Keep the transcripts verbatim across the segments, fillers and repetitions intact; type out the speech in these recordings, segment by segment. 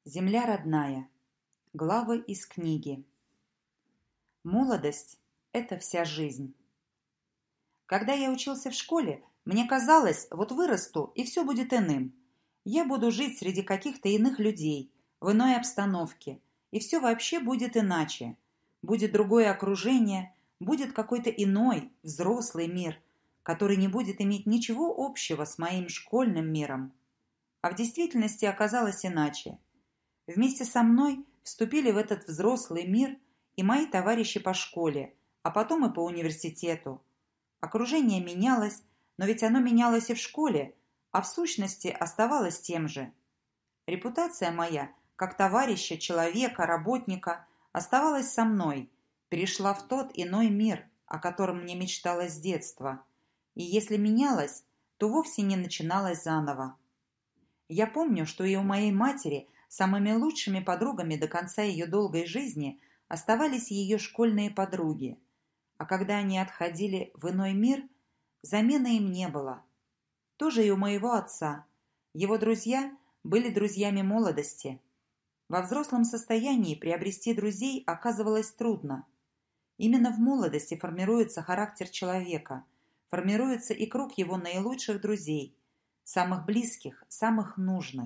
Земля родная. Главы из книги. Молодость– это вся жизнь. Когда я учился в школе, мне казалось, вот вырасту, и все будет иным. Я буду жить среди каких-то иных людей, в иной обстановке, и все вообще будет иначе. Будет другое окружение, будет какой-то иной, взрослый мир, который не будет иметь ничего общего с моим школьным миром. А в действительности оказалось иначе. Вместе со мной вступили в этот взрослый мир и мои товарищи по школе, а потом и по университету. Окружение менялось, но ведь оно менялось и в школе, а в сущности оставалось тем же. Репутация моя, как товарища, человека, работника, оставалась со мной, перешла в тот иной мир, о котором мне мечталось с детства. И если менялась, то вовсе не начиналась заново. Я помню, что и у моей матери самыми лучшими подругами до конца ее долгой жизни оставались ее школьные подруги, а когда они отходили в иной мир, замены им не было. Тоже и у моего отца. Его друзья были друзьями молодости. Во взрослом состоянии приобрести друзей оказывалось трудно. Именно в молодости формируется характер человека, формируется и круг его наилучших друзей, самых близких, самых нужных.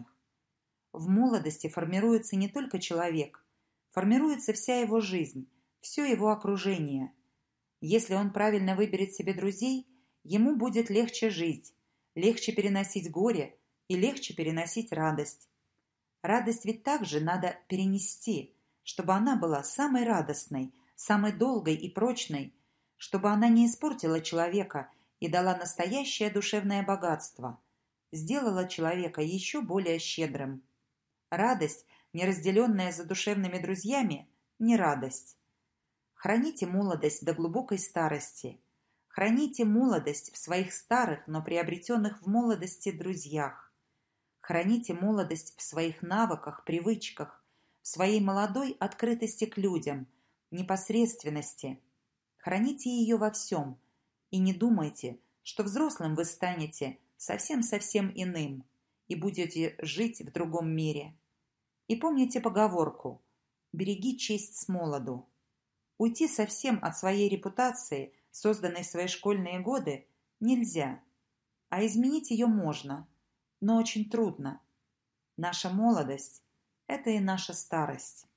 В молодости формируется не только человек, формируется вся его жизнь, все его окружение. Если он правильно выберет себе друзей, ему будет легче жить, легче переносить горе и легче переносить радость. Радость ведь также надо перенести, чтобы она была самой радостной, самой долгой и прочной, чтобы она не испортила человека и дала настоящее душевное богатство, сделала человека еще более щедрым. Радость, не разделенная задушевными друзьями, не радость. Храните молодость до глубокой старости. Храните молодость в своих старых, но приобретенных в молодости друзьях. Храните молодость в своих навыках, привычках, в своей молодой открытости к людям, непосредственности. Храните ее во всем и не думайте, что взрослым вы станете совсем-совсем иным и будете жить в другом мире. И помните поговорку «береги честь с молоду». Уйти совсем от своей репутации, созданной в свои школьные годы, нельзя, а изменить ее можно, но очень трудно. Наша молодость – это и наша старость.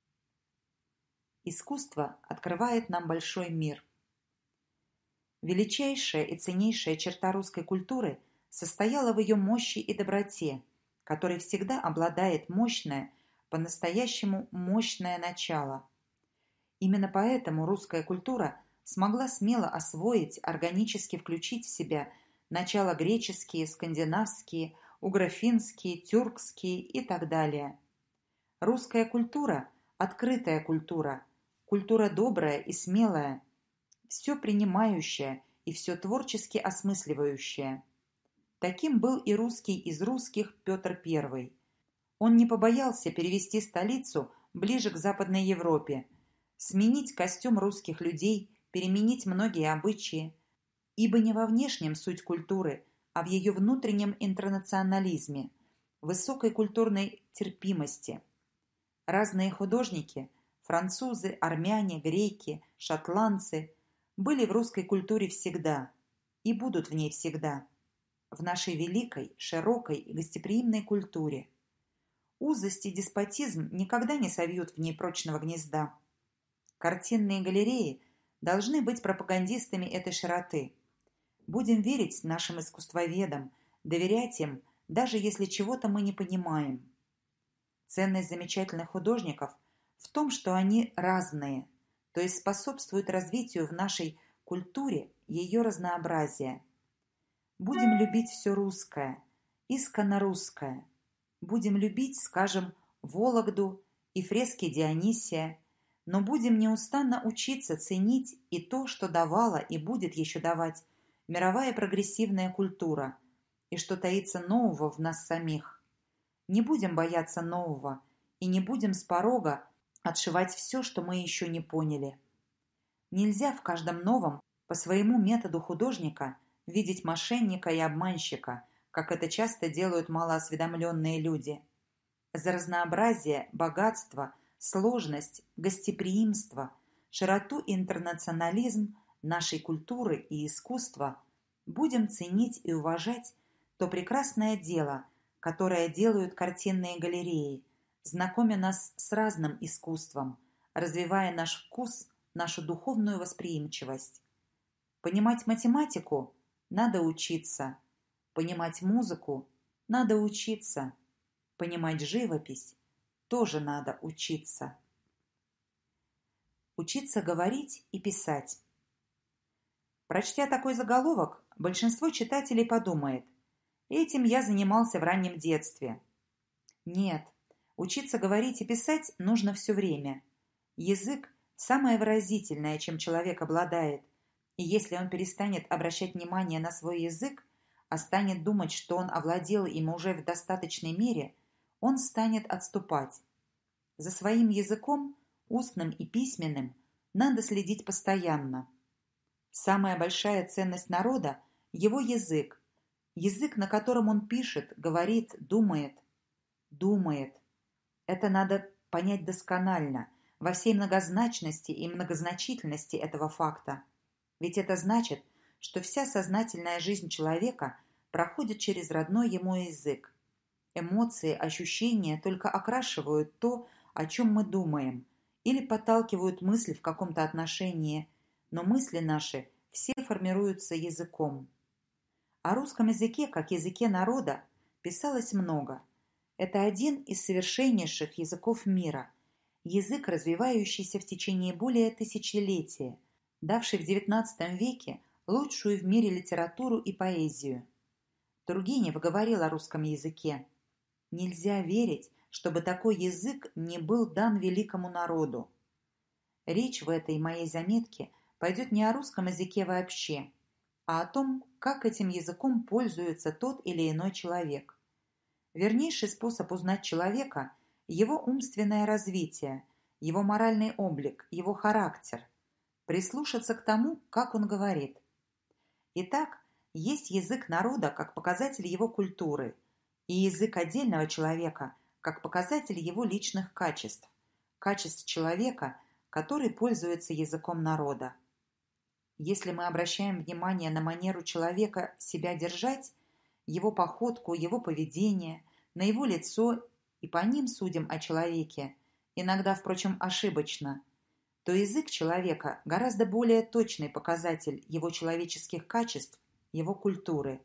Искусство открывает нам большой мир. Величайшая и ценнейшая черта русской культуры состояла в ее мощи и доброте, которой всегда обладает мощное, по-настоящему мощное начало. Именно поэтому русская культура смогла смело освоить, органически включить в себя начала греческие, скандинавские, угро-финские, тюркские и так далее. Русская культура – открытая культура, культура добрая и смелая, все принимающая и все творчески осмысливающая. Таким был и русский из русских Петр Первый. Он не побоялся перевести столицу ближе к Западной Европе, сменить костюм русских людей, переменить многие обычаи, ибо не во внешнем суть культуры, а в ее внутреннем интернационализме, высокой культурной терпимости. Разные художники – французы, армяне, греки, шотландцы – были в русской культуре всегда и будут в ней всегда, в нашей великой, широкой и гостеприимной культуре. Узость и деспотизм никогда не совьют в ней прочного гнезда. Картинные галереи должны быть пропагандистами этой широты. Будем верить нашим искусствоведам, доверять им, даже если чего-то мы не понимаем. Ценность замечательных художников в том, что они разные, то есть способствуют развитию в нашей культуре ее разнообразия. Будем любить все русское, исконно русское. Будем любить, скажем, Вологду и фрески Дионисия, но будем неустанно учиться ценить и то, что давала и будет еще давать мировая прогрессивная культура, и что таится нового в нас самих. Не будем бояться нового и не будем с порога отшивать все, что мы еще не поняли. Нельзя в каждом новом, по своему методу художника, видеть мошенника и обманщика, как это часто делают малоосведомленные люди. за разнообразие, богатство, сложность, гостеприимство, широту и интернационализм нашей культуры и искусства будем ценить и уважать то прекрасное дело, которое делают картинные галереи, знакомя нас с разным искусством, развивая наш вкус, нашу духовную восприимчивость. Понимать математику – надо учиться. Понимать музыку – надо учиться. Понимать живопись – тоже надо учиться. Учиться говорить и писать. Прочтя такой заголовок, большинство читателей подумает: этим я занимался в раннем детстве. Нет, учиться говорить и писать нужно все время. Язык – самое выразительное, чем человек обладает, и если он перестанет обращать внимание на свой язык, а станет думать, что он овладел им уже в достаточной мере, он станет отступать. За своим языком, устным и письменным, надо следить постоянно. Самая большая ценность народа – его язык. Язык, на котором он пишет, говорит, думает. Думает. Это надо понять досконально, во всей многозначности и многозначительности этого факта. Ведь это значит, что вся сознательная жизнь человека проходит через родной ему язык. Эмоции, ощущения только окрашивают то, о чем мы думаем, или подталкивают мысли в каком-то отношении, но мысли наши все формируются языком. О русском языке, как языке народа, писалось много. Это один из совершеннейших языков мира, язык, развивающийся в течение более тысячелетия, давший в девятнадцатом веке лучшую в мире литературу и поэзию. Тургенев говорил о русском языке: «Нельзя верить, чтобы такой язык не был дан великому народу». Речь в этой моей заметке пойдет не о русском языке вообще, а о том, как этим языком пользуется тот или иной человек. Вернейший способ узнать человека – его умственное развитие, его моральный облик, его характер. Прислушаться к тому, как он говорит. Итак, есть язык народа как показатель его культуры, и язык отдельного человека как показатель его личных качеств, качеств человека, который пользуется языком народа. Если мы обращаем внимание на манеру человека себя держать, его походку, его поведение, на его лицо и по ним судим о человеке, иногда, впрочем, ошибочно, то язык человека гораздо более точный показатель его человеческих качеств, его культуры.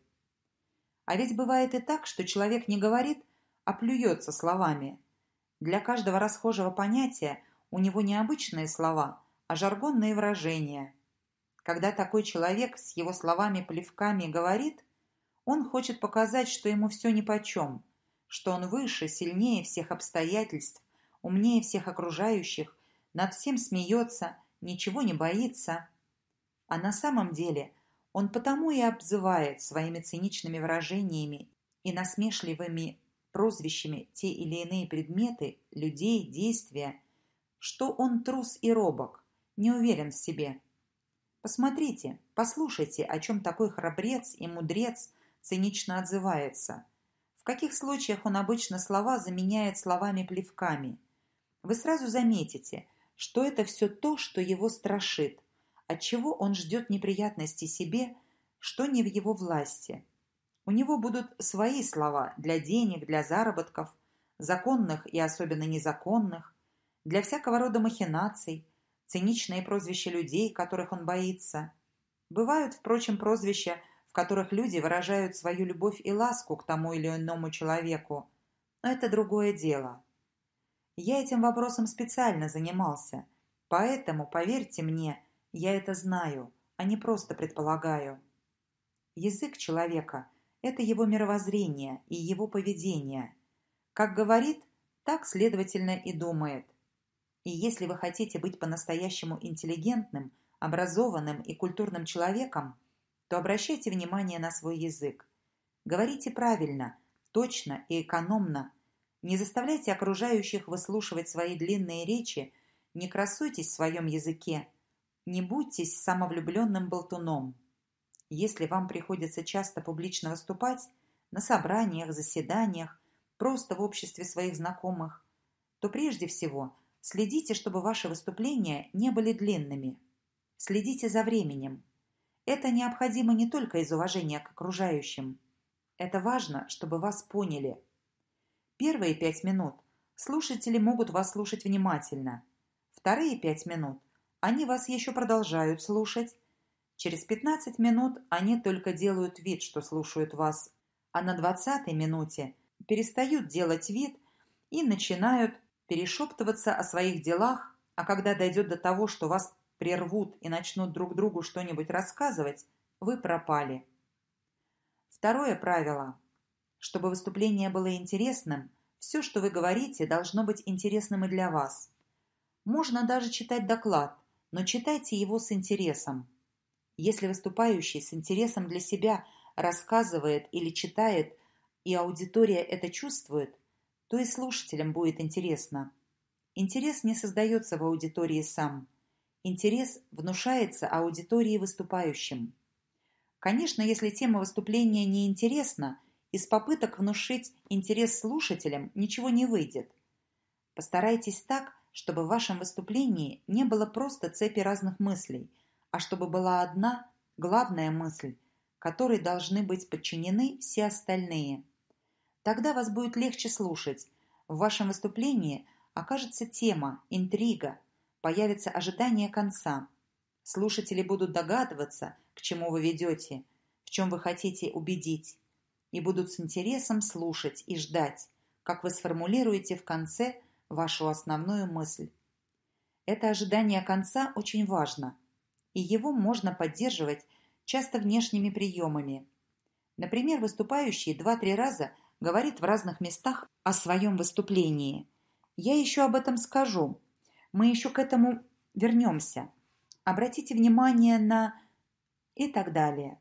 А ведь бывает и так, что человек не говорит, а плюется словами. Для каждого расхожего понятия у него не обычные слова, а жаргонные выражения. Когда такой человек с его словами-плевками говорит, он хочет показать, что ему все нипочем, что он выше, сильнее всех обстоятельств, умнее всех окружающих, над всем смеется, ничего не боится. А на самом деле он потому и обзывает своими циничными выражениями и насмешливыми прозвищами те или иные предметы, людей, действия, что он трус и робок, не уверен в себе. Посмотрите, послушайте, о чем такой храбрец и мудрец цинично отзывается. В каких случаях он обычно слова заменяет словами-плевками. Вы сразу заметите, что это все то, что его страшит, отчего он ждет неприятностей себе, что не в его власти. У него будут свои слова для денег, для заработков, законных и особенно незаконных, для всякого рода махинаций, циничные прозвища людей, которых он боится. Бывают, впрочем, прозвища, в которых люди выражают свою любовь и ласку к тому или иному человеку, но это другое дело. Я этим вопросом специально занимался, поэтому, поверьте мне, я это знаю, а не просто предполагаю. Язык человека – это его мировоззрение и его поведение. Как говорит, так, следовательно, и думает. И если вы хотите быть по-настоящему интеллигентным, образованным и культурным человеком, то обращайте внимание на свой язык. Говорите правильно, точно и экономно. Не заставляйте окружающих выслушивать свои длинные речи, не красуйтесь в своем языке, не будьтесь самовлюбленным болтуном. Если вам приходится часто публично выступать на собраниях, заседаниях, просто в обществе своих знакомых, то прежде всего следите, чтобы ваши выступления не были длинными. Следите за временем. Это необходимо не только из уважения к окружающим. Это важно, чтобы вас поняли. Первые пять минут слушатели могут вас слушать внимательно. Вторые пять минут они вас еще продолжают слушать. Через пятнадцать минут они только делают вид, что слушают вас, а на двадцатой минуте перестают делать вид и начинают перешептываться о своих делах, а когда дойдет до того, что вас прервут и начнут друг другу что-нибудь рассказывать, вы пропали. Второе правило. Чтобы выступление было интересным, все, что вы говорите, должно быть интересным и для вас. Можно даже читать доклад, но читайте его с интересом. Если выступающий с интересом для себя рассказывает или читает, и аудитория это чувствует, то и слушателям будет интересно. Интерес не создается в аудитории сам. Интерес внушается аудитории выступающим. Конечно, если тема выступления неинтересна, из попыток внушить интерес слушателям ничего не выйдет. Постарайтесь так, чтобы в вашем выступлении не было просто цепи разных мыслей, а чтобы была одна главная мысль, которой должны быть подчинены все остальные. Тогда вас будет легче слушать. В вашем выступлении окажется тема, интрига, появится ожидание конца. Слушатели будут догадываться, к чему вы ведете, в чем вы хотите убедить, и будут с интересом слушать и ждать, как вы сформулируете в конце вашу основную мысль. Это ожидание конца очень важно, и его можно поддерживать часто внешними приемами. Например, выступающий два-три раза говорит в разных местах о своем выступлении. Я еще об этом скажу. Мы еще к этому вернемся. Обратите внимание на... и так далее.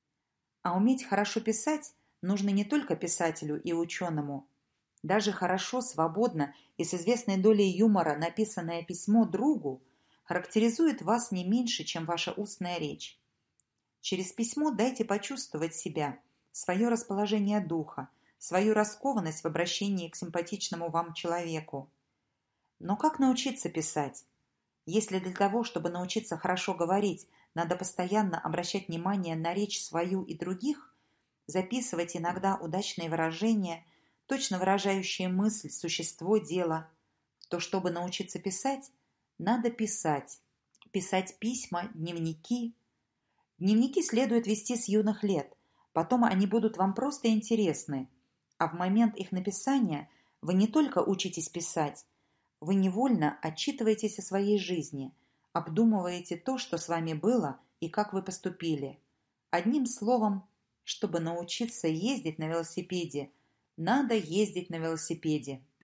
А уметь хорошо писать нужно не только писателю и ученому. Даже хорошо, свободно и с известной долей юмора написанное письмо другу характеризует вас не меньше, чем ваша устная речь. Через письмо дайте почувствовать себя, свое расположение духа, свою раскованность в обращении к симпатичному вам человеку. Но как научиться писать? Если для того, чтобы научиться хорошо говорить, надо постоянно обращать внимание на речь свою и других, записывать иногда удачные выражения, точно выражающие мысль, существо дела, то чтобы научиться писать, надо писать. Писать письма, дневники. Дневники следует вести с юных лет, потом они будут вам просто интересны, а в момент их написания вы не только учитесь писать, вы невольно отчитываетесь о своей жизни, обдумываете то, что с вами было и как вы поступили. Одним словом, чтобы научиться ездить на велосипеде, надо ездить на велосипеде.